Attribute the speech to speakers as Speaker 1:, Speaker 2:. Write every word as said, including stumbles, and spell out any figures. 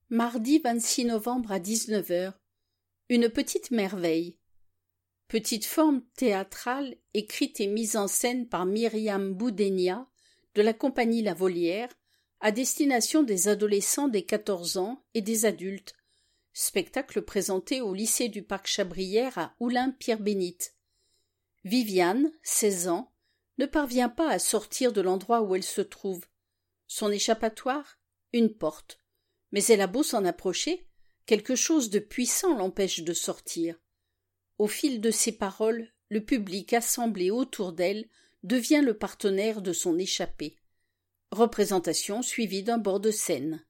Speaker 1: Mardi vingt-six novembre à dix-neuf heures. Une petite merveille. Petite forme théâtrale écrite et mise en scène par Myriam Boudenia de la compagnie La Volière à destination des adolescents des quatorze ans et des adultes. Spectacle présenté au lycée du Parc Chabrière à Oulin-Pierre-Bénite. Viviane, seize ans, ne parvient pas à sortir de l'endroit où elle se trouve. Son échappatoire ? Une porte. Mais elle a beau s'en approcher, quelque chose de puissant l'empêche de sortir. Au fil de ses paroles, le public assemblé autour d'elle devient le partenaire de son échappée. Représentation suivie d'un bord de scène.